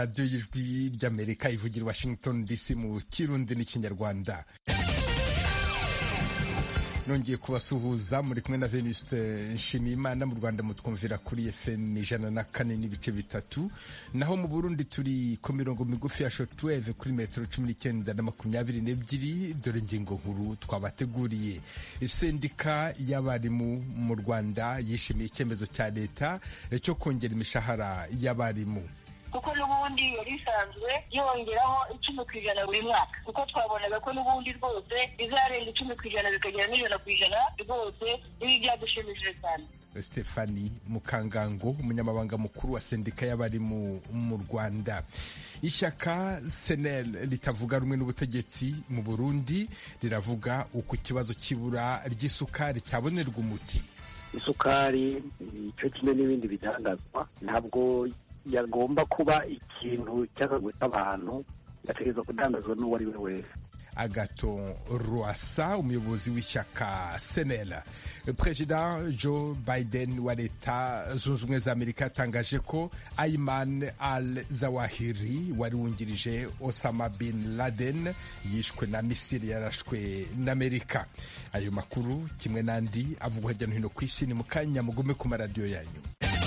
radiyo y'ijwi ry'Amerika ivugira Washington DC mu Kirundi n'ikinyarwanda. Nongeye kubasuhuza muri kumwe na Venuste Nshimiyimana. Mu Rwanda mutwumvira kuri FM 104.3, naho mu Burundi turi ku mirongo migufi ya shortwave kuri metero 19 na 22. Dore ingingo nkuru twabateguriye. Sendika y'abarimu mu Rwanda yishimiye icyemezo cya leta cyo kongera imishahara y'abarimu, kuko n'ubundi yari isanzwe yongeraho 10% buri mwaka, kuko twabonaga ko n'ubundi rwose bizarenga 10% bikagera n'100% rwose. Ibi byadushimishije cyane. Stephanie Mukangango, umunyamabanga mukuru wa sendika y'abarimu mu Rwanda. Ishyaka SNL ritavuga rumwe n'ubutegetsi mu Burundi riravuga uko ikibazo cy'ibura ry'isukari cyabonerwa umuti. Isukari cyo kimwe n'ibindi bidandazwa ntabwo yagomba kuba ikintu cy'akagwita abantu, yategerezwa kudandazwa n'uwo ari we wese. Agathon Rwasa, umuyobozi w'ishyaka SNL. Perezida Joe Biden wa Leta Zunze Ubumwe za Amerika yatangaje ko Ayman al-Zawahiri wari wungirije Osama bin Laden yishwe na misiri yarashwe n'Amerika. Ayo makuru kimwe n'andi avugwa hirya no hino ku isi ni mu kanya, mugume ku maradiyo yanyu.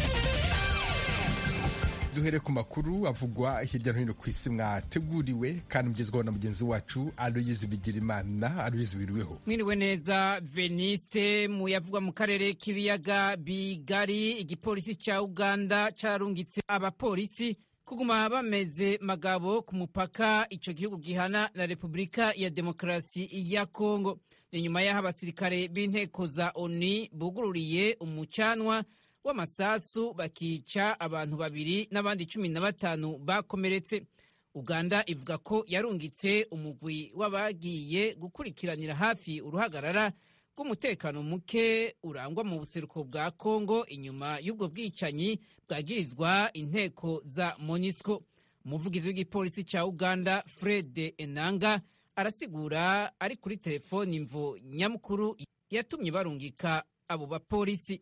Duhere ku makuru avugwa hirya no hino ku isi mwateguriwe kandi mugezwaho na mugenzi wacu Aloyizi Bigirimana. Aloyizi, wiriweho? Mwiriwe neza Veniste. Mu yavugwa mu karere k'ibiyaga bigari, igipolisi cya Uganda carungitse abapolisi kuguma bameze magabo ku mupaka ico gihugu gihana na Repubulika ya Demokarasi ya Kongo. Ni nyuma y'aho abasirikare b'inteko za ONU bugururiye umucanwa w'amasasu bakica abantu 2 n'abandi 15 bakomeretse. Uganda ivuga ko yarungitse umugwi w'abagiye gukurikiranira hafi uruhagarara rw'umutekano muke urangwa mu buseruko bwa Kongo inyuma y'ubwo bwicanyi bwagirizwa inteko za MONUSCO. Umuvugizi w'igipolisi cya Uganda Fred Enanga arasigura ari kuri telefoni imvo nyamukuru yatumye barungika abo bapolisi.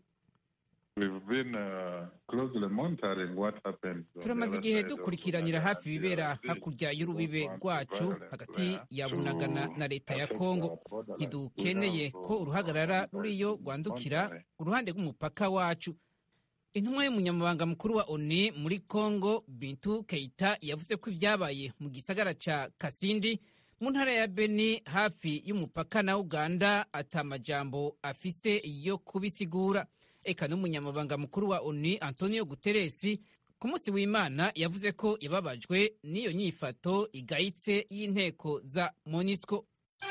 Turamaze igihe dukurikiranira hafi ibibera hakurya y'urubibe rwacu hagati ya Bunagana na leta ya Kongo. Ntidukeneye ko uruhagarara ruriyo rwandukira uruhande rw'umupaka wacu. Intumwa y'umunyamabanga mukuru wa ONU muri Kongo Bintu Keita yavuze ko ibyabaye mu gisagara ca Kasindi mu ntara ya Beni hafi y'umupaka na Uganda atamajambo afise yo kubisigura. Eka n'umunyamabanga mukuru wa ONU Antonio Guterres ku munsi w'Imana yavuze ko yababajwe n'iyo nyifato igayitse y'inteko za MONUSCO.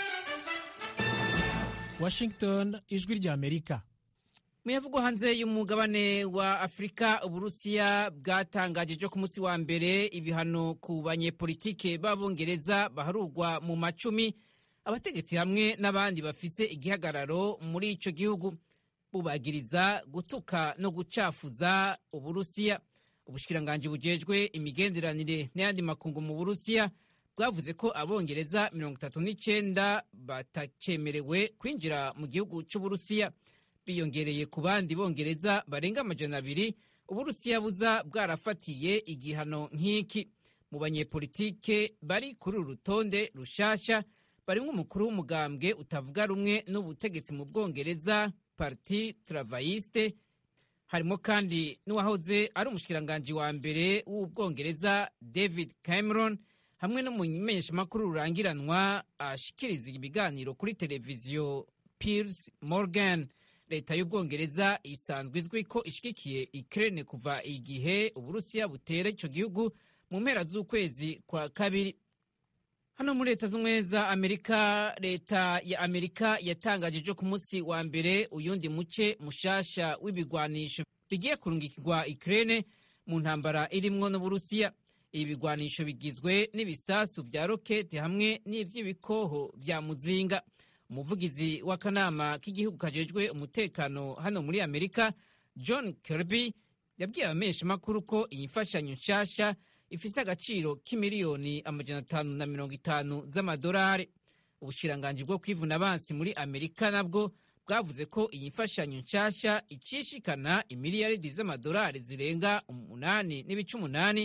Washington, ijwi ry'Amerika. Muyavugwa hanze y'umugabane wa Afrika, Uburusiya bwatangaje ku munsi wa mbere ibihano ku banyepolitike b'Abongereza baharurwa mu macumi, abategetsi hamwe n'abandi bafise igihagararo muri ico gihugu. Bubagiriza gutuka no gucafuza Uburusiya. Ubushikiranganji bujejwe imigenderanire n'ayandi makungu mu Burusiya bwavuze ko Abongereza 39 batacemerewe kwinjira mu gihugu c'Uburusiya, biyongereye ku bandi Bongereza barenga 200 Uburusiya buza bwarafatiye igihano nk'iki. Mu banyepolitike bari kuri uru rutonde rushasha barimwo umukuru w'umugambwe utavuga rumwe n'ubutegetsi mu Bwongereza, Parti Travailliste. Harimo kandi n'uwahoze ari umushikiranganji wa mbere w'Ubwongereza David Cameron, hamwe n'umumenyeshamakuru rurangiranwa ashikiriza ibiganiro kuri televiziyo Piers Morgan. Leta y'Ubwongereza isanzwe izwi ko ishigikiye Ukraine kuva igihe Uburusiya butera ico gihugu mu mpera z'ukwezi kwa kabiri. Hano muri Leta z'Ubumwe za Amerika, leta ya Amerika yatangaje ku munsi wa mbere uyundi muce mushasha w'ibigwanisho bigiye kurungikirwa Ukraine mu ntambara irimwo n'Uburusiya. Ibi bigwanisho bigizwe n'ibisasu vya rokete hamwe n'ivy'ibikoho vya muzinga. Umuvugizi w'akanama k'igihugu kajejwe umutekano hano muri Amerika, John Kirby, yabwiye abamenyeshamakuru ko iyi mfashanyo nshasha ifise agaciro k'imiliyoni 550 z'amadolari. Ubushikiranganji bwo kwivuna abansi muri Amerika nabwo bwavuze ko iyi mfashanyo nshasha icishikana imiliyaridi z'amadolari zirenga 8.8,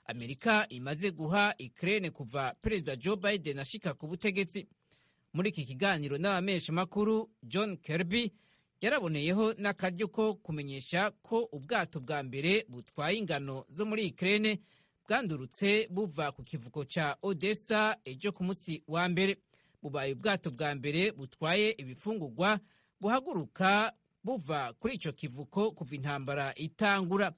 Amerika imaze guha Ukraine kuva Perezida Joe Biden ashika ku butegetsi. Muri iki kiganiro n'abameshamakuru, John Kirby yaraboneyeho n'akaryo ko kumenyesha ko ubwato bwa mbere butwaye ingano zo muri Ukraine bwandurutse buva ku kivuko ca Odessa ejo ku munsi wa mbere. Bubaye ubwato bwa mbere butwaye ibifungurwa buhaguruka buva kuri ico kivuko kuva intambara itangura.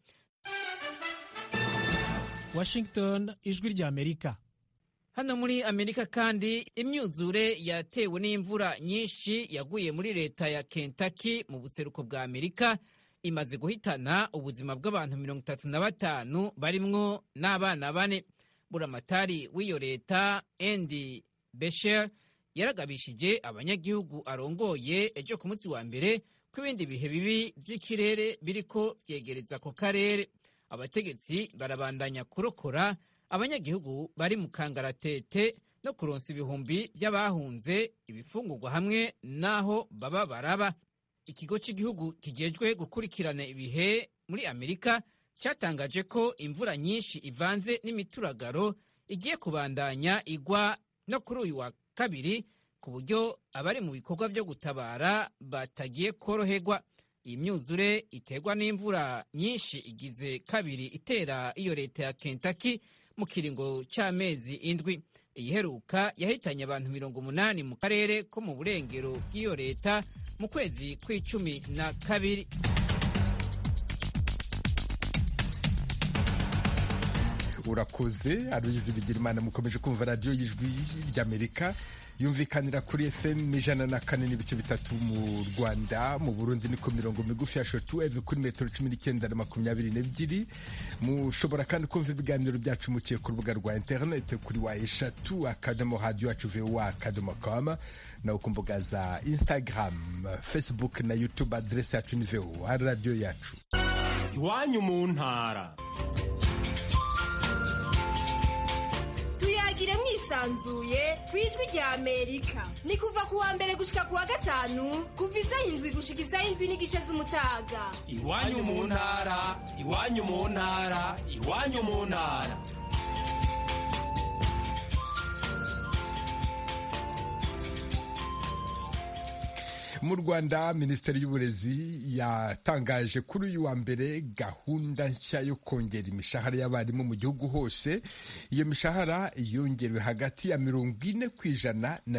Washington, ijwi rya Amerika. Hano muri Amerika kandi imyuzure yatewe n'imvura nyinshi yaguye muri leta ya Kentucky mu buseruko bwa Amerika imaze guhitana ubuzima bw'abantu 35 barimwo n'abana 4. Buramatari w'iyo leta Andy Beshear yaragabishije abanyagihugu arongoye ejo ku munsi wa mbere ko ibindi bihe bibi vy'ikirere biriko vyegereza ko karere. Abategetsi barabandanya kurokora abanyagihugu bari mu kangaratete no kuronsa ibihumbi by'abahunze ibifungurwa hamwe n'aho baba baraba. Ikigo cy'igihugu kijejwe gukurikirana ibihe muri Amerika cyatangaje ko imvura nyinshi ivanze n'imituragaro igiye kubandanya igwa no kuri uyu wa kabiri, ku buryo abari mu bikorwa byo gutabara batagiye koroherwa. Iyi myuzure iterwa n'imvura nyinshi igize kabiri itera iyo leta ya Kentucky mu kiringo c'amezi 7. Iyiheruka yahitanye abantu 80 mu karere ko mu burengero bw'iyo leta mu kwezi kw'icumi-na-kabiri. Urakoze Aloyizi Bigirimana. Mukomeje kumva radiyo y'ijwi ry'Amerika yumvikanira kuri FM 104.3 mu Rwanda. Mu Burundi ni ku mirongo migufi ya shortwave kuri metero 19 na 22. Mushobora kandi kumva ibiganiro byacu muciye ku rubuga rwa internet kuri wa@radio@voa.com na ku mbuga za Instagram, Facebook na YouTube. Adresse yacu ni VOA radio yacu. Iwanyu mu ntara. Tuyagire mwisanzuye kwijwi rya Amerika. Ni kuva ku wa mbere gushika ku wa gatanu kuva isaha 7 gushika isaha 7:30 z'umutaga. Iwanyu mu ntara, iwanyu mu ntara, iwanyu mu ntara. Mu Rwanda, Minisiteri y'Uburezi yatangaje kuri uyu wa mbere gahunda nshya yo kongera imishahara y'abarimu mu gihugu hose. Iyo mishahara yongerewe hagati ya 40% na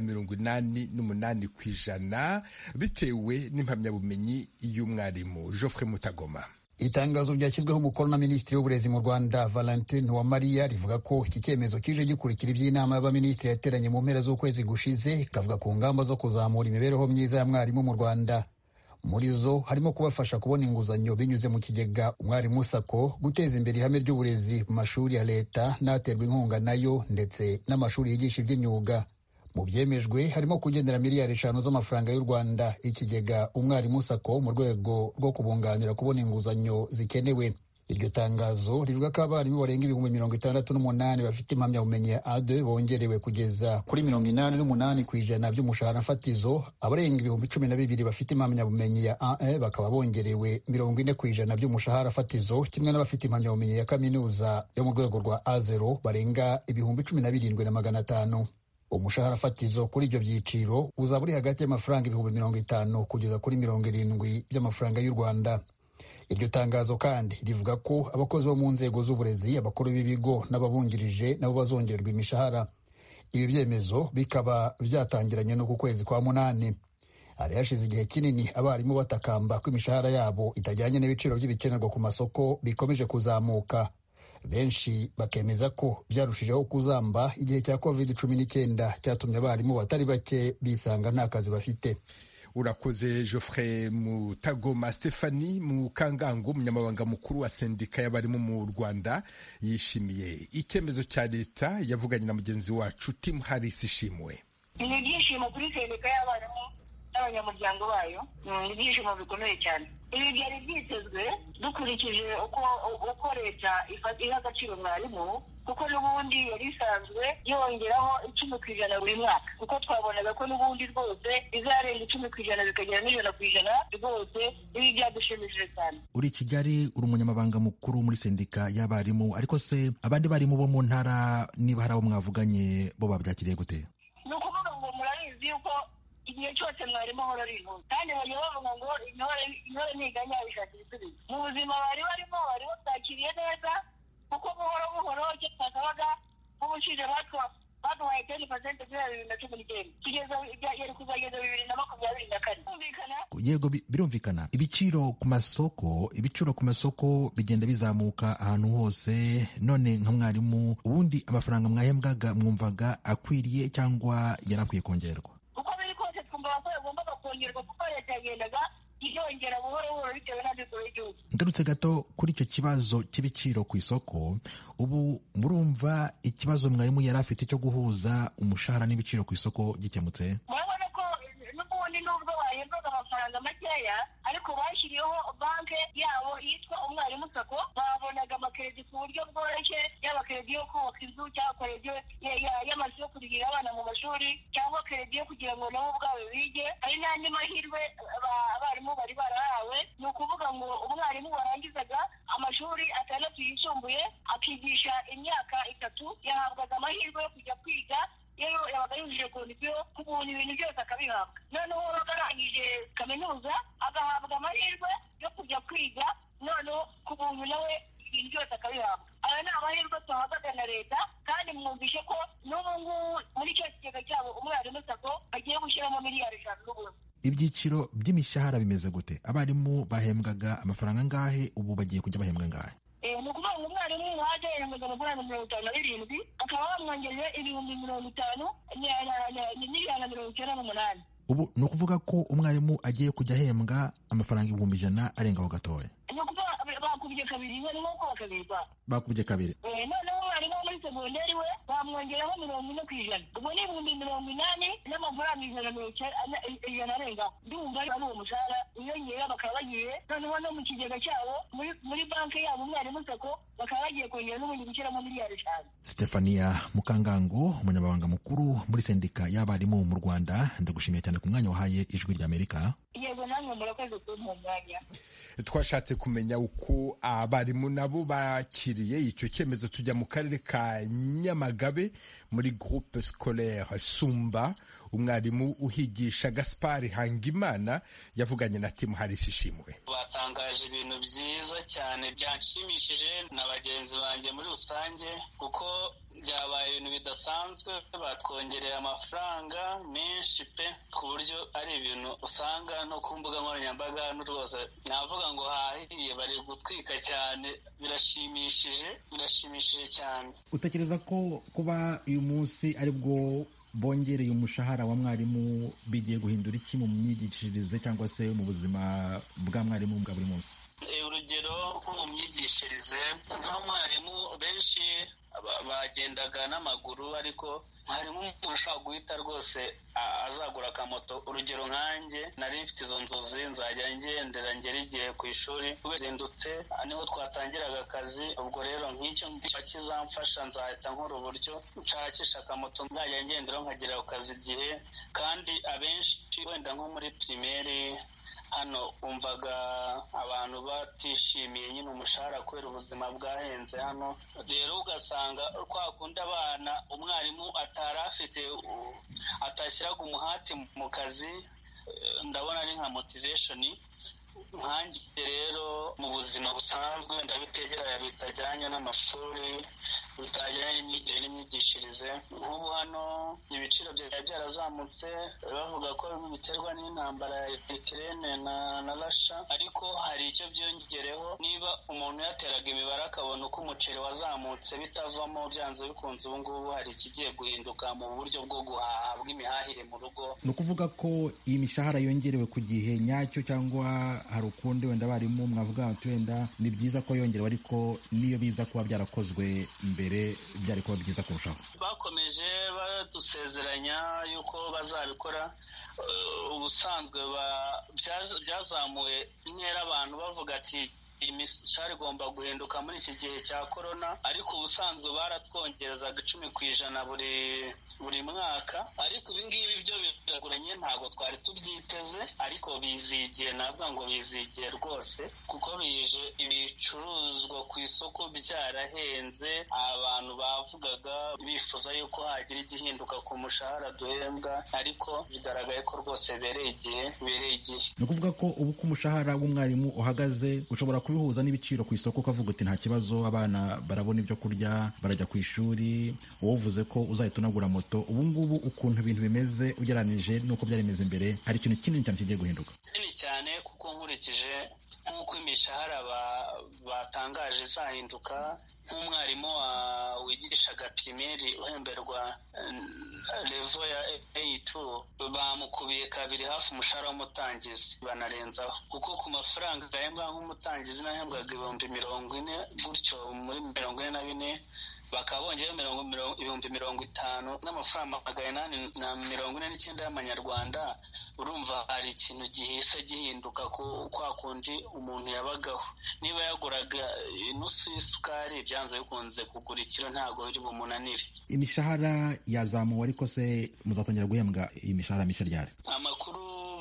88% bitewe n'impamyabumenyi y'umwarimu. Geoffrey Mutagoma. Itangazo ryashyizweho umukono na Minisitiri w'Uburezi mu Rwanda Valentin Uwamariya rivuga ko iki cyemezo kije gikurikira iby'inama y'abaminisitiri yateranye mu mpera z'ukwezi gushize, ikavuga ku ngamba zo kuzamura imibereho myiza ya mwarimu mu Rwanda. Muri zo harimo kubafasha kubona inguzanyo binyuze mu kigega Umwarimu Sako, guteza imbere ihame ry'uburezi mu mashuri ya leta n'aterwa inkunga nayo, ndetse n'amashuri yigisha iby'imyuga. Mu byemejwe harimo kugendera miliyari 5 z'amafaranga y'u Rwanda ikigega Umwarimu Sako mu rwego rwo kubunganira kubona inguzanyo zikenewe. Iryo tangazo rivuga ko abarimu barenga 68,000 bafite impamyabumenyi ya A2 bongerewe kugeza kuri 88% by'umushahara fatizo. Abarenga 12,000 bafite impamyabumenyi ya A1 bakaba bongerewe 40% by'umushahara fatizo, kimwe n'abafite impamyabumenyi ya kaminuza yo mu rwego rwa A0 barenga 17,500. Umushahara fatizo kuri ibyo byiciro uzaba uri hagati y'amafaranga 50,000 kugeza kuri 70,000 by'amafaranga y'u Rwanda. Iryo tangazo kandi rivuga ko abakozi bo mu nzego z'uburezi, abakuru b'ibigo n'ababungirije nabo bazongererwa imishahara. Ibi byemezo bikaba byatangiranye no ku kwezi kwa 8. Hari hashize igihe kinini abarimu batakamba ko imishahara yabo itajyanye n'ibiciro by'ibikenerwa ku masoko bikomeje kuzamuka. Benshi bakemeza ko byarushijeho kuzamba igihe cya COVID-19 cyatumye abarimu batari bake bisanga nta kazi bafite. Urakoze Geoffrey Mutagoma. Stephanie Mukangango, umunyamabanga mukuru wa sendika y'abarimu mu Rwanda, yishimiye icyemezo cya leta. Yavuganye na mugenzi wacu Tim Harris. Ishimwe. Ni ibyishimo kuri sendika y'abarimu n'abanyamuryango bayo, ni ibyishimo bikomeye cyane. Ibi byari byitezwe dukurikije uko leta iha agaciro mwarimu kuko n'ubundi yari isanzwe yongeraho 10% buri mwaka, kuko twabonaga ko n'ubundi rwose izarenga 10% bikagera n'100% rwose. Ibi byadushimishije cyane. Uri Kigali, uri umunyamabanga mukuru muri sendika y'abarimu, ariko se abandi barimu bo mu ntara niba hari abo mwavuganye bo babyakiriye gute? Ni ukuvuga ngo murabizi yuko igihe cyose mwarimu ahora ari intore, kandi bajya bavuga ngo intore ntiganya bishakira ibisubizo. Mu buzima bari barimo batakiriye neza, kuko buhoro buhoro icyo twakabaga nk'ubushize baduhaye 10% kugera 2019 yari kuzageza 2024. Yego, birumvikana. Ibiciro ku masoko bigenda bizamuka ahantu hose. None nka mwarimu, ubundi amafaranga mwahembwaga mwumvaga akwiriye cyangwa yarakwiye kongerwa? Uko biri kose twumva ko yagombaga kongerwa, kuko leta yagendaga yongera buhoro buhoro bitewe n'amikoro y'igihugu. Ngarutse gato kuri icyo kibazo cy'ibiciro ku isoko, ubu murumva ikibazo mwarimu yari afite cyo guhuza umushahara n'ibiciro ku isoko gikemutse? Murabona ko n'ubundi nubwo bahembwaga amafaranga makeya, ariko bashyiriyeho banki yabo yitwa Umwarimu Sako, babonaga amakredi ku buryo bworoshye, yaba kredi yo kubaka inzu cyangwa kredi y'amazu yo kurihira abana mu mashuri, cyangwa kredi yo kugira ngo nabo ubwabo bige. Hari n'andi mahirwe abarimu bari barahawe. Ni ukuvuga ngo umwarimu warangizaga amashuri 6 yisumbuye akigisha imyaka 3 yahabwaga amahirwe yo kujya kwiga. Yewe yabaga yujuje kondisiyo ku buntu, ibintu byose akabihabwa. Noneho arangije kaminuza agahabwa amahirwe yo kujya kwiga, noneho ku buntu nawe ibintu byose akabihabwa. Aya ni amahirwe tuhabwaga na leta, kandi mwumvishe ko n'ubu ngubu muri icyo kigega cyabo Umwarimu Sako bagiye gushyiramo miliyari 5 n'ubundi. Ibyiciro by'imishahara bimeze gute? Abarimu bahembwaga amafaranga angahe, ubu bagiye kujya bahembwa angahe? Ni ukuvuga ngo umwarimu waje yahembwaga amafaranga 57, akaba bamwongereje 50,050 n'ijana. Ubu ni ukuvuga ko umwarimu agiye kujya ahembwa amafaranga 100,000 arengaho gatoya. Ni ukuvuga bakubye kabiri, ni nk'uko bakabirwa. Bakubye kabiri. Noneho umwarimu wo muri segonderi we bamwongeraho 40%. Ubwo ni 80,000 n'amafaranga 100 arengaho. Ndumva ari uwo mushahara wiyongera, bakaba bagiye noneho no mu kigega cyabo muri banki yabo Umwarimu Sako bakaba bagiye kongera n'ubundi gushyiramo miliyari 5. Stefania Mukangango, umunyamabanga mukuru muri sendika y'abarimu mu Rwanda, ndagushimiye cyane ku mwanya wahaye Ijwi ry'Amerika. Yego, namwe murakoze kumpa umwanya. Twashatse kumenya uko abarimu nabo bakiriye icyo cyemezo. Tujya mu karere ka Nyamagabe muri groupe scolaire Sumba. Umwarimu uhigisha Gaspard Hangimana yavuganye na Tim Harris Ishimwe. Batangaje ibintu byiza cyane byanshimishije na bagenzi banjye muri rusange, kuko byabaye ibintu bidasanzwe. Batwongereye amafaranga menshi pe, ku buryo ari ibintu usanga no ku mbuga nkoranyambaga rwose navuga ngo hahiye, bari gutwika cyane. Birashimishije cyane. Utekereza ko kuba uyu munsi aribwo bongereye umushahara wa mwarimu bigiye guhindura iki mu myigishirize cyangwa se mu buzima bwa mwarimu bwa buri munsi? Urugero nko mu myigishirize, nk'umwarimu benshi bagendaga n'amaguru, ariko harimo umuntu ushobora guhita rwose azagura akamoto. Urugero nkanjye nari mfite izo nzozi, nzajya ngendera ngera igihe ku ishuri, zindutse niho twatangiraga akazi. Ubwo rero nk'icyo kizamfasha, nzahita nkora uburyo nshakisha akamoto nzajya ngendera nkagera ku kazi igihe. Kandi abenshi wenda nko muri primaire hano umvaga abantu batishimiye nyine umushahara kubera ubuzima bwahenze hano. Rero ugasanga kwa kundi abana umwarimu atashyiraga umuhati mu kazi, ndabona ari nka motivation. Nkanjye rero mu buzima busanzwe bitajyanye n'amashuri, bitajyanye n'imyigire n'imyigishirize, nk'ubu hano ibiciro byari byarazamutse, bavuga ko biterwa n'intambara ya Ukraine na Russia, ariko hari icyo byongereho. Niba umuntu yateraga imibare akabona uko umuceri wazamutse bitavamo, byanze bikunze ubu ngubu hari ikigiye guhinduka mu buryo bwo guhaha bw'imihahire mu rugo. Ni ukuvuga ko iyi mishahara yongerewe ku gihe nyacyo, cyangwa hari ukundi wenda abarimu mwavuga ati wenda ni byiza ko yongerewe, ariko niyo biza kuba byarakozwe mbere byari kuba byiza kurushaho? Bakomeje badusezeranya yuko bazabikora. Ubusanzwe byazamuye intera abantu bavuga ati imishahara igomba guhinduka muri iki gihe cya korona, ariko ubusanzwe baratwongerezaga 10% buri mwaka, ariko ibingibi byo biraguranye, ntabwo twari tubyiteze, ariko bizigiye, navuga ngo bizigiye rwose, kuko bije ibicuruzwa ku isoko byarahenze, abantu bavugaga bifuza yuko hagira igihinduka ku mushahara duhembwa, ariko bigaragaye ko rwose bereye igihe. Ni ukuvuga ko ubu ko umushahara w'umwarimu uhagaze ushobora kubihuza n'ibiciro ku isoko, ukavuga uti nta kibazo, abana barabona ibyo kurya, barajya ku ishuri, wowe uvuze ko uzahita unagura moto. Ubu ngubu ukuntu ibintu bimeze ugereranije n'uko byari bimeze mbere, hari ikintu kinini cyane kigiye guhinduka? Kinini cyane, kuko nkurikije nk'uko imishahara batangaje izahinduka, nk'umwarimu wigishaga pirimeri uhemberwa level ya A2 bamukubiye kabiri hafi umushahara w'umutangizi, banarenzaho, kuko ku mafaranga gahembwa nk'umutangizi nahembwaga 40,000 gutyo, muri 44 bakaba bongeyeho 50,000 n'amafaranga 849 y'amanyarwanda. Urumva hari ikintu gihise gihinduka kwa kundi umuntu yabagaho. Niba yaguraga inusu y'isukari, byanze bikunze kugura ikiro ntabwo biri bumunanire. Imishahara yazamuwe, ariko se muzatangira guhembwa iyi mishahara mishya ryari? Amakuru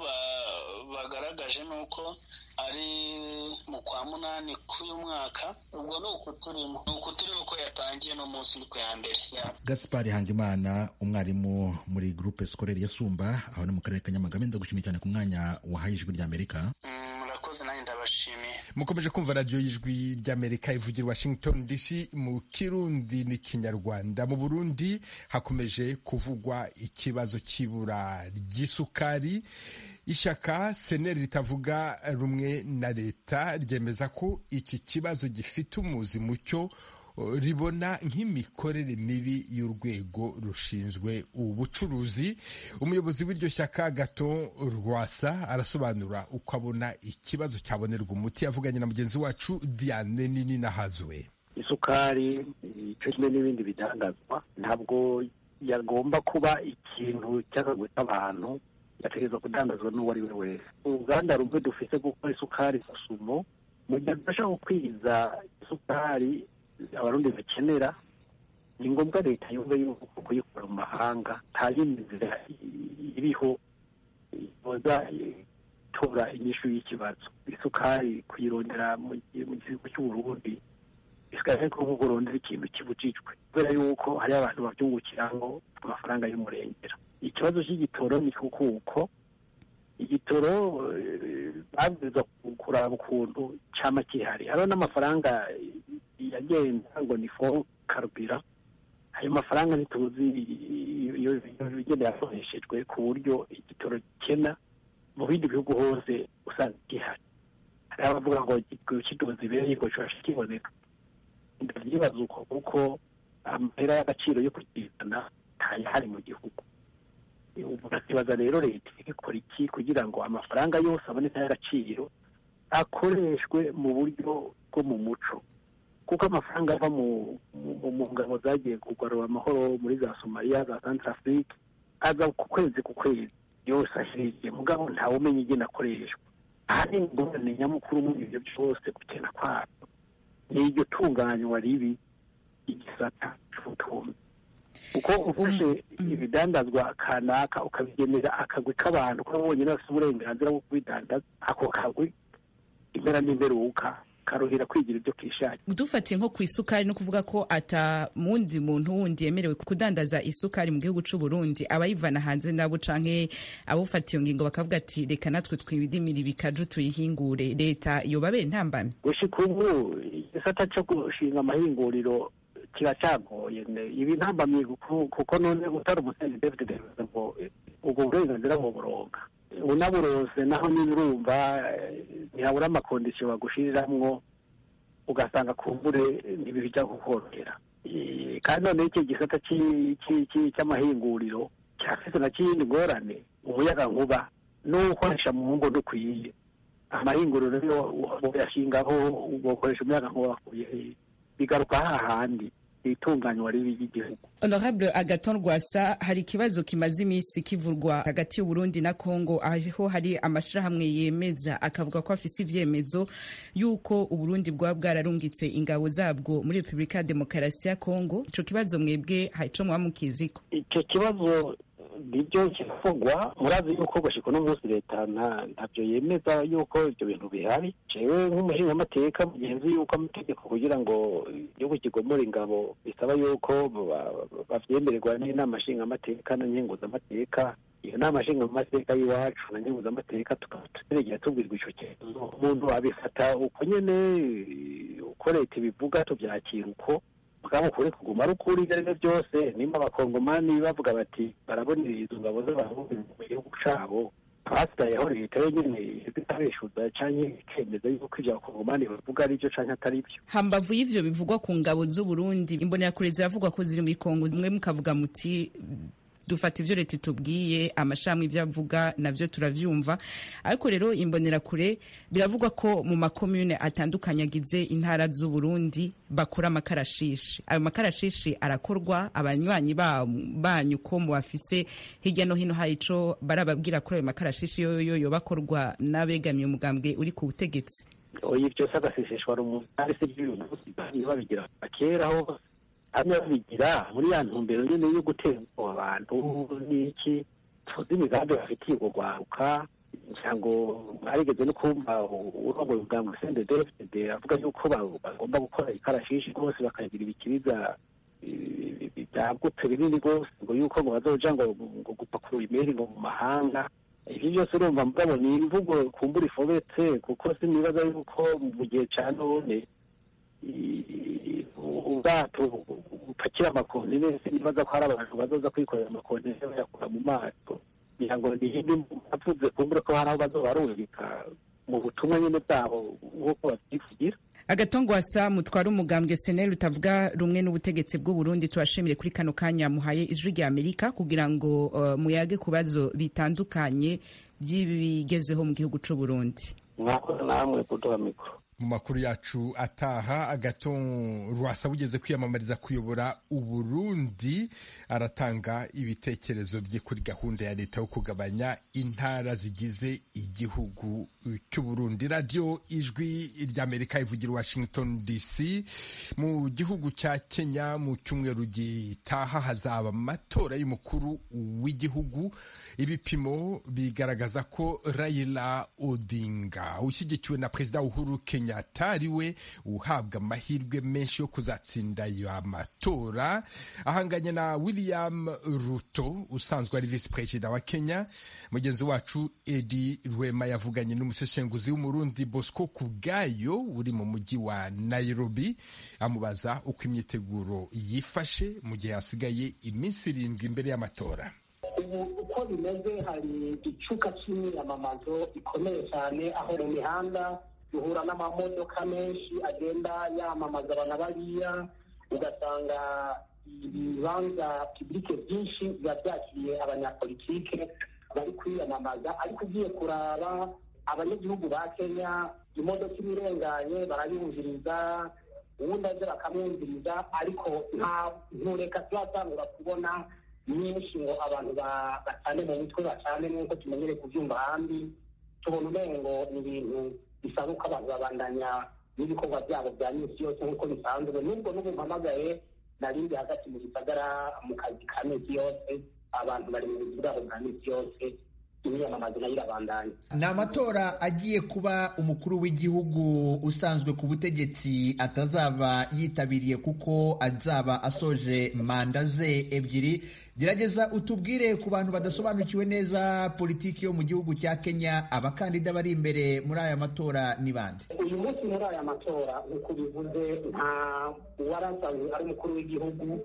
bagaragaje nuko ari mu kwa munani k'uyu mwaka, ubwo ni uku turimo ko yatangiye no munsi niko ya mbere. Gaspard Hangimana, umwarimu muri groupe scolaire ya Sumba, aho ni mu karere ka Nyamagabe, ndagushimiye cyane ku mwanya wahaye Ijwi ry'Amerika. Murakoze, nanjye ndabashimiye. Mukomeje kumva radiyo y'Ijwi ry'Amerika ivugira Washington DC mu Kirundi n'Ikinyarwanda. Mu Burundi hakomeje kuvugwa ikibazo cy'ibura ry'isukari. Ishyaka seneri ritavuga rumwe na leta ryemeza ko iki kibazo gifite umuzi mucyo, ribona nk'imikorere mibi y'urwego rushinzwe ubucuruzi. Umuyobozi w'iryo shyaka Gaton Rwasa arasobanura uko abona ikibazo cyabonerwa umuti. Yavuganye na mugenzi wacu Diane Nini Nahazwe. Isukari icyo kimwe n'ibindi bidandazwa ntabwo yagomba kuba ikintu cy'akagwita abantu, yategerezwa kudandazwa n'uwo ari we wese. Uruganda rumwe dufite gukora isukari Susumo, mu gihe dufasha gukwiza isukari abarundi bakenera, ni ngombwa leta yumve yuko kuyikora mu mahanga nta yindi nzira iriho iboza itora inyishu y'ikibazo. Isukari kuyirondera mu gihugu cy'Uburundi bisigaye ko nk'ugurondera ikintu kibujijwe, kubera yuko hari abantu babyungukiraho amafaranga y'umurengera. Ikibazo cy'igitoro ni kuko igitoro babwirizwa kuraba ukuntu cyama kihari. Hariho n'amafaranga yagenda ngo ni fo karubira, ayo mafaranga ntituzi iyo igenda yakoreshejwe, ku buryo igitoro gikena mu bindi bihugu hose usanga gihari. Hari abavuga ngo kidoze ibereye ngo cyashobora kiboneka. Ndabyibaza uko, kuko amahera y'agaciro yo kugizana ntayahari mu gihugu. Ukibaza rero leta ikora iki kugira ngo amafaranga yose aboneka y'agaciro akoreshwe mu buryo bwo mu muco, kuko amafaranga ava mu ngabo zagiye kugarura amahoro muri za Somalia, za Centrafrique, aza ku kwezi yose ahiriye, mugabo ntawe umenya igena akoreshwa. Aha ni ingorane nyamukuru muri ibyo byose, gukena kwabyo ni iryo tunganywa ribi igisata cy'ubutunzi. Uko ufashe ibidandazwa kanaka ukabigenera akagwi k'abantu ko bonyine bafite uburenganzira bwo kubidandaza, ako kagwi impera n'imperuka karuhira kwigira ibyo kishakira. Dufatiye nko ku isukari, no kuvuga ko ata mundi muntu wundi yemerewe kudandaza isukari mu gihugu cy'u Burundi, abayivana hanze nabo canke abufatiye ngingo bakavuga ati reka natwe twibidimira bikaju tuyihingure, leta yobabe ntambamye. Gushika ubu igisata cyo gushinga amahinguriro kiracyagoye. Ibi ntambamye kuko none utari umusenyi David ngo ubwo burenganzira mu buronga unaburose, naho n'urumva ntihabura amakondisiyo bagushiriramwo, ugasanga kumbure ntibijya gukorohera. Kandi none iki gisata cy'amahinguriro cyafite na kindi ngorane, umuyaga nkuba n'ukoresha mu ngo dukwiye. Amahinguriro rero yashingaho ukoresha umuyaga nkuba, bigaruka hahandi itunganywa ribi ry'igihugu. Honorable Agathon Rwasa, hari ikibazo kimaze iminsi kivurwa hagati y'Uburundi na Kongo, aho hari amashirahamwe yemeza akavuga ko afise ivyemezo yuko Uburundi bwa bwararungitse ingabo zabwo muri Republika ya Demokarasi ya Kongo. Ico kibazo mwebwe haico mwamukiziko? Ico kibazo nibyo kivugwa, murazi yuko gushika no munsi leta ntabyo yemeza yuko ibyo bintu bihari. Jewe nk'umuhinga amateka mugenzi yuko amategeko kugira ngo igihugu kigomora ingabo bisaba yuko bavyemererwa n'inama nshinga amateka na nyenguza amateka. Iyo nama nshinga amateka y'iwacu na nyenguza amateka tukategera tubwirwa ico kibazo. Umuntu abifata uko nyene uko leta ibivuga tuvyakira uko mugabo kuri kuguma rukuri ibyo byose. Nimba abakongomani bavuga bati barabonera izo ngabo z'abarundi mu gihugu cabo, abasigayeho leta yenyene itabeshuza canke ikemeza yuko ivyo abakongomani bavuga ari byo canke atari byo. Hambavu y'ivyo bivugwa ku ngabo z'Uburundi, imbonerakure ziravugwa ko ziri muri Kongo, mwe mukavuga muti dufata ivyo leta itubwiye, amashami ivyo avuga navyo turavyumva. Ariko rero imbonerakure biravugwa ko mu makomune atandukanye agize intara z'Uburundi bakora amakarashishi. Ayo makarashishi arakorwa, abanywanyi banyu ko mu bafise hirya no hino hari ico barababwira kuri ayo makarashishi yo bakorwa n'abegamiye umugambwe uri ku butegetsi? Oya, ivyo sagaseseshwa rumuntu arese by'uyu babigira kera ho hamwe babigira muri ya ntumbero nyene yo gutera abantu n'iki tuzi imigambi bafitiye kugwaruka. Ncango arigeze no kumva urongoye ubwambwe CNDD-FDD avuga yuko bagomba gukora ikarashishi rwose bakagira ibikiriza byagutse binini rwose ngo yuko ngo bazoja ngo gupakura imeri ngo mu mahanga. Ivyo byose urumva mugabo ni imvugo kumbura ifobetse, kuko sinibaza yuko mu gihe ca none ubwato bupakira amakontineri nibaza ko hari abantu bazoza kwikorera amakontineri bayakura mu mato, kugira ngo nihindi avuze kumbura ko hari aho bazobarungika mu butumwa nyene bwabo nk'uko bavyivugira. Agathon Rwasa, mutwara umugambwe SNL utavuga rumwe n'ubutegetsi bw'u Burundi, turashimire kuri kano kanya muhaye Ijwi rya Amerika kugira ngo muyage kubazo bitandukanye by'ibigezeho mu gihugu c'u Burundi. Mwakoze namwe kuduha mikro. Mu makuru yacu ataha, Agathon Rwasa ugeze kwiyamamariza kuyobora Uburundi aratanga ibitekerezo bye kuri gahunda ya leta yo kugabanya intara zigize igihugu cy'u Burundi. Radio Ijwi ry'Amerika ivugira Washington DC. Mu gihugu cya Kenya mu cyumweru gitaha hazaba amatora y'umukuru w'igihugu. Ibipimo bigaragaza ko Raila Odinga ushyigikiwe na Perezida Uhuru Kenyatta we uhabwa amahirwe menshi yo kuzatsinda ayo amatora, ahanganye na William Ruto usanzwe ari vice president wa Kenya. Mugenzi wacu Edi Rwema yavuganye n'umuseshenguzi w'Umurundi Bosco Kubwayo uri mu mujyi wa Nairobi, amubaza uko imyiteguro yifashe mu gihe hasigaye iminsi 7 imbere y'amatora. Ubu uko bimeze, hari icuka cy'imyamamazo ikomeye cyane, aho mu mihanda duhura n'amamodoka menshi agenda yamamaza abana bariya, ugasanga ibibanza publike byinshi biba byakiriye abanyapolitike bari kwiyamamaza. ariko ugiye kuraba abanyagihugu ba Kenya, imodoka irenganye barayumviriza, ubundi aje bakamwumviriza, ariko ntureka turatangura kubona nyinshi ngo abantu bacane mu mitwe, bacane nk'uko tumenyere kubyumva ahandi. Tubona umengo ni ibintu bisaba ko abantu babandanya n'ibikorwa byabo bya minsi yose nk'uko bisanzwe. Nubwo n'ubu mpamagaye narindi hagati mu gisagara mu kazi ka minsi yose, abantu bari mu bizi bwabo bwa minsi yose, imyamamazo nayo irabandanya. Ni amatora agiye kuba umukuru w'igihugu usanzwe ku butegetsi atazaba yitabiriye kuko azaba asoje manda ze ebyiri. Gerageza utubwire ku bantu badasobanukiwe neza politiki yo mu gihugu cya Kenya, abakandida bari imbere muri aya matora ni bande? Uyu munsi muri aya matora nk'uko bivuze, nta uwarasanzwe ari umukuru w'igihugu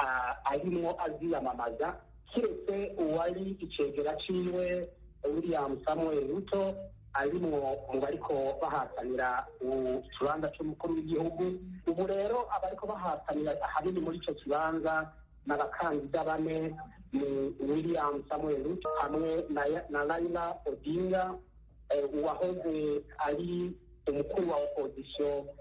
arimo aziyamamaza, kiretse uwari icegera ciwe William Samuel Ruto arimwo mu bariko bahatanira ikibanza c'umukuru w'igihugu. Ubu rero abariko bahatanira ahanini muri ico kibanza n'abakandida bane, ni William Samuel Ruto hamwe na Raila Odinga, uwahoze ari umukuru wa opposition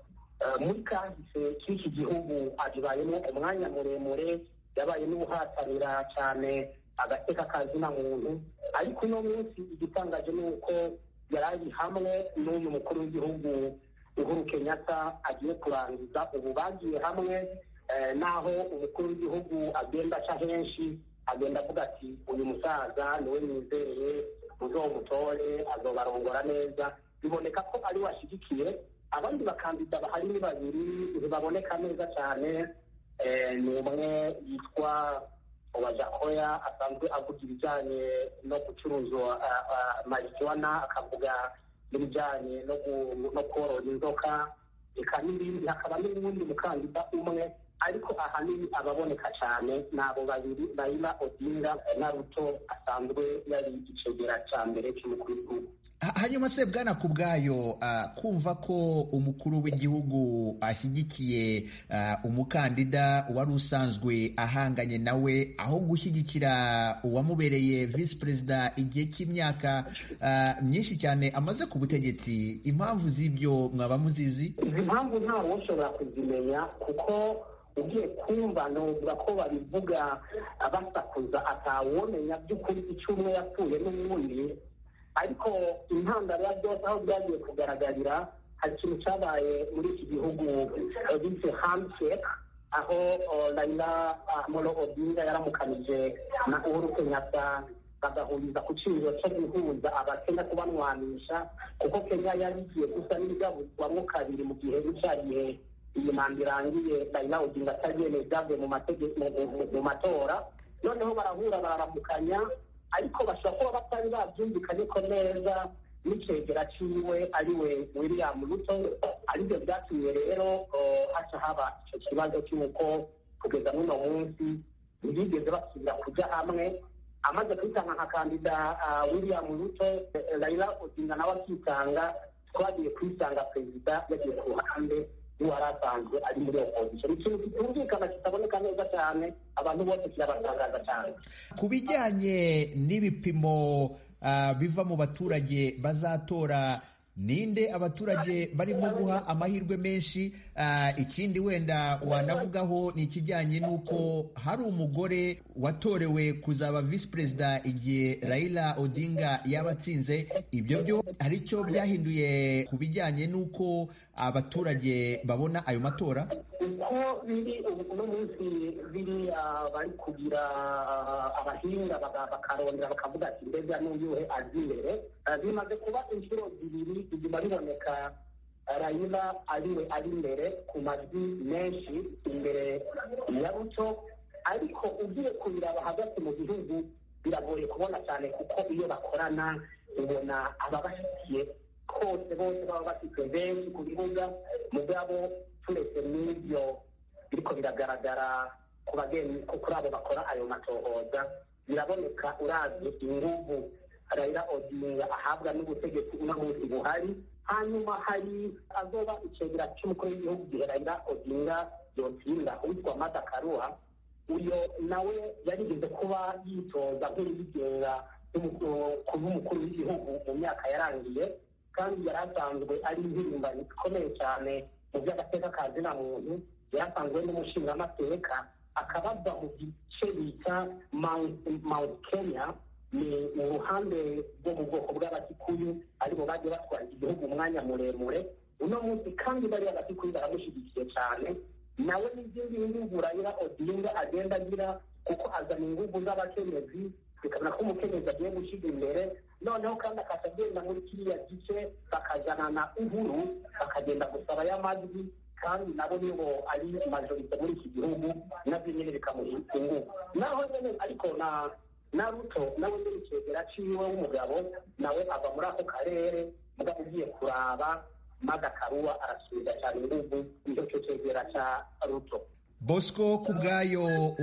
muri kahise k'iki gihugu abibayemo umwanya muremure, yabaye n'ubuhatanira cyane agateka kazina muntu, ariko uno munsi igitangaje ni uko yari ari hamwe n'uyu mukuru w'igihugu Uhuru Kenyatta agiye kurangiza. Ubu bagiye hamwe, naho umukuru w'igihugu agenda aca henshi, agenda avuga ati uyu musaza niwe nizeye, muzomutore azobarongora neza. Biboneka ko ari washyigikiye. Abandi bakandida bahari ni babiri ntibaboneka neza cyane. Ni umwe yitwa Wajakoya, asanzwe avuga ibijyanye no gucuruza marijuana, akavuga n'ibijyanye no korora inzoka, reka n'ibindi. Hakaba n'ubundi mukandida umwe, ariko ahanini ababoneka cyane ni abo babiri, Raila Odinga na Ruto asanzwe yari igicegera cya mbere cy'umukuru w'igihugu. Hanyuma se Bwana Kubwayo, kumva ko umukuru w'igihugu ashyigikiye umukandida wari usanzwe ahanganye nawe aho gushyigikira uwamubereye visi perezida igihe cy'imyaka myinshi cyane amaze ku butegetsi, impamvu z'ibyo mwaba muzizi? Izi mpamvu ntawe ushobora kuzimenya, kuko ugiye kumva nuvuga ko babivuga basakuza, atawomenya by'ukuri icyo umwe yapfuye n'uwundi. Ariko intandaro ya byose aho byagiye kugaragarira, hari ikintu cyabaye muri iki gihugu bise handshake, aho Raila Amolo Odinga yaramukanije na Uhuru Kenyatta bagahuriza ku cyiciro cyo guhuza abakenya kubanwanisha, kuko Kenya yari igiye gusa n'ibigabuzwamo kabiri mu gihe cyariye iyi manda irangiye. Raila Odinga atabyemeye byavuye mu matora, noneho barahura bararamukanya, ariko bashobora kuba batari babyumvikanye ko neza n'icegera ciwe ariwe William Ruto. Aribyo byatumye rero haca haba icyo kibazo cy'uko kugeza n'uno munsi ntibigeze basubira kujya hamwe. Amaze kwitanga nka kandida William Ruto, Raila Odinga nawe akitanga, twagiye kwisanga perezida yagiye ku ruhande wari asanzwe ari muri opposition. Ikintu kitumvikana kitaboneka neza cyane, abantu bose kirabatangaza cyane. Ku bijyanye n'ibipimo biva mu baturage bazatora, ninde abaturage barimo guha amahirwe menshi? Ikindi wenda wanavugaho ni ikijyanye n'uko hari umugore watorewe kuzaba visi perezida igihe Raila Odinga yaba atsinze. Ibyo byo hari icyo byahinduye ku bijyanye n'uko abaturage babona ayo matora? Uko biri uno munsi biri bari kugira abahinga bakarondera bakavuga ati mbega n'uyuhe azi imbere. Bimaze kuba inshuro zibiri iguma biboneka Raila ariwe ari imbere ku majwi menshi imbere ya Ruto, ariko ugiye kubiraba hagati mu gihugu biragoye kubona cyane, kuko iyo bakorana ubona ababashyigikiye kose bose baba bafite benshi ku bibuga. Mugabo turetse n'ibyo biriko biragaragara ku bageni, kuri abo bakora ayo matohoza, biraboneka uravye inguvu Raila Odinga ahabwa n'ubutegetsi uno munsi buhari. Hanyuma hari azoba icegera cy'umukuru w'igihugu gihe Raila Odinga yotsinda, uwitwa Martha Karua. Uyo nawe yarigeze kuba yitoza nk'urigenga kuba umukuru w'igihugu mu myaka yarangiye, kandi yari asanzwe ari impirimbanyi ikomeye cyane mu by'agateka ka zina muntu. Yari asanzwe n'umushingamateka, akabava mu gice bita Mount Kenya, ni mu ruhande rwo mu bwoko bw'Abakikuyu, aribo bagiye batwara igihugu umwanya muremure. Uno munsi kandi bariya Abakikuyu baramushyigikiye cyane. Nawe n'izindi nguvu Raila Odinga agenda agira, kuko azana inguvu z'abakenyezi, bikabona ko umukenyezi agiye gushyira imbere. Noneho kandi akagenda muri kiriya gice bakajana na Uhuru, bakagenda gusaba y'amajwi, kandi nabo nibo ari majorite muri iki gihugu, nabyo nyine bikamuha inguvu. Naho nyine ariko na Ruto nawe nyine icegera ciwe w'umugabo nawe ava muri ako karere, mugabo ugiye kuraba Martha Karua arasubiza cyane inguvu nicyo cegera ca Ruto. Bosco Kubwayo,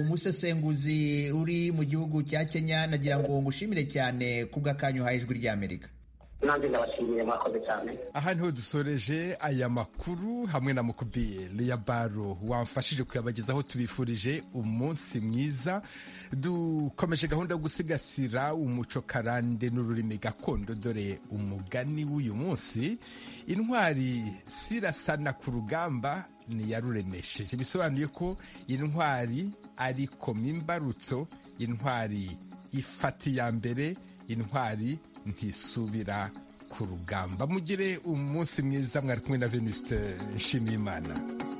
umusesenguzi uri mu gihugu cya Kenya, nagira ngo ngushimire cyane kubw'akanyu ha Ijwi ry'Amerika. nanjye ndabashimiye, mwakoze cyane. aha niho dusoreje aya makuru hamwe na Mukubiyeli ya Baro wamfashije kuyabagezaho. tubifurije umunsi mwiza. dukomeje gahunda yo gusigasira umuco karande n'ururimi gakondo. dore umugani w'uyu munsi: intwari sirasana ku rugamba niyaruremesheje. bisobanuye ko intwari ari koma imbarutso, intwari ifata iya mbere, intwari ntisubira ku rugamba. mugire umunsi mwiza. mwari kumwe na Venuste Nshimiyimana.